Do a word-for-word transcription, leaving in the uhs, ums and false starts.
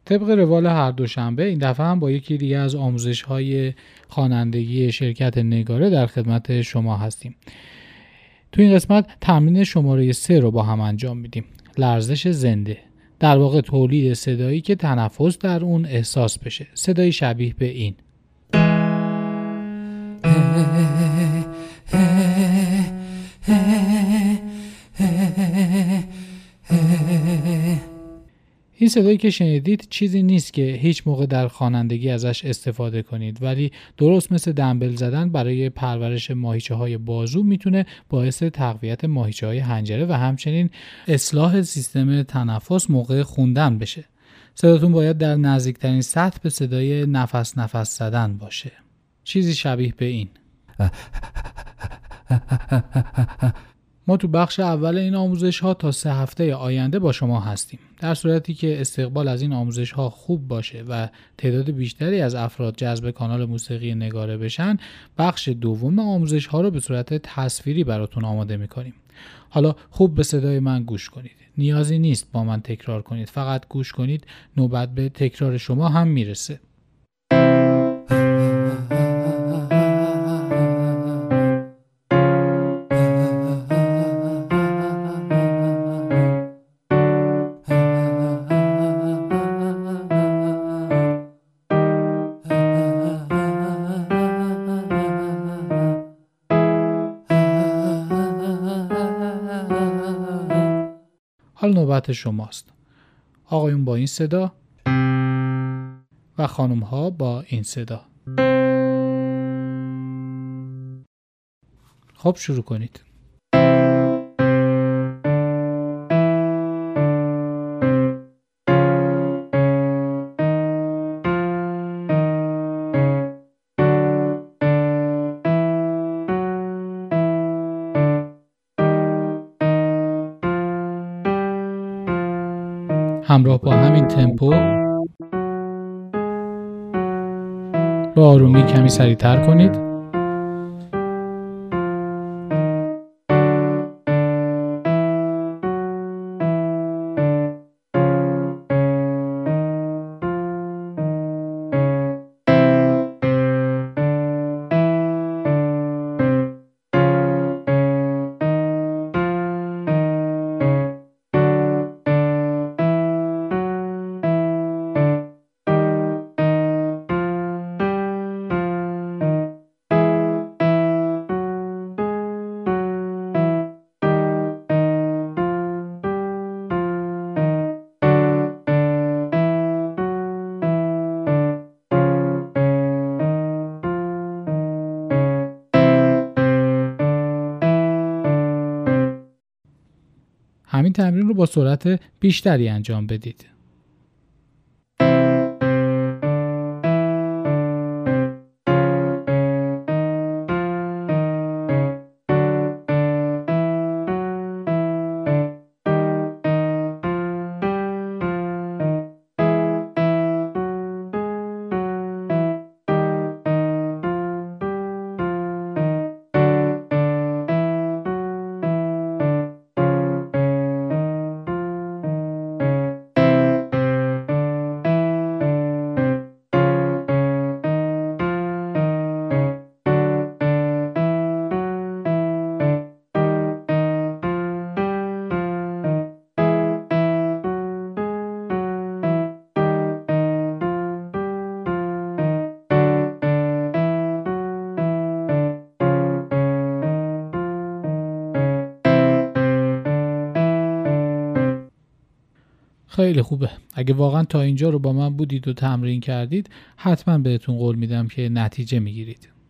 طبق روال هر دوشنبه این دفعه هم با یکی دیگه از آموزش‌های خوانندگی شرکت نگاره در خدمت شما هستیم. تو این قسمت تمرین شماره سه رو با هم انجام میدیم. لرزش زنده، در واقع تولید صدایی که تنفس در اون احساس بشه. صدایی شبیه به این. این صدایی که شنیدید چیزی نیست که هیچ موقع در خوانندگی ازش استفاده کنید، ولی درست مثل دمبل زدن برای پرورش ماهیچه های بازو میتونه باعث تقویت ماهیچه های حنجره و همچنین اصلاح سیستم تنفس موقع خوندن بشه. صداتون باید در نزدیکترین سطح به صدای نفس نفس زدن باشه. چیزی شبیه به این. ما تو بخش اول این آموزش ها تا سه هفته آینده با شما هستیم. در صورتی که استقبال از این آموزش ها خوب باشه و تعداد بیشتری از افراد جذب کانال موسیقی نگاره بشن، بخش دوم آموزش ها رو به صورت تصویری براتون آماده میکنیم. حالا خوب به صدای من گوش کنید. نیازی نیست با من تکرار کنید، فقط گوش کنید، نوبت به تکرار شما هم میرسه. حال نوبت شماست. آقایون با این صدا و خانم ها با این صدا. خب شروع کنید. همراه با همین تمپو با آرومی کمی سریع‌تر کنید. همین تمرین رو با سرعت بیشتری انجام بدید. خیلی خوبه. اگه واقعا تا اینجا رو با من بودید و تمرین کردید، حتما بهتون قول میدم که نتیجه میگیرید.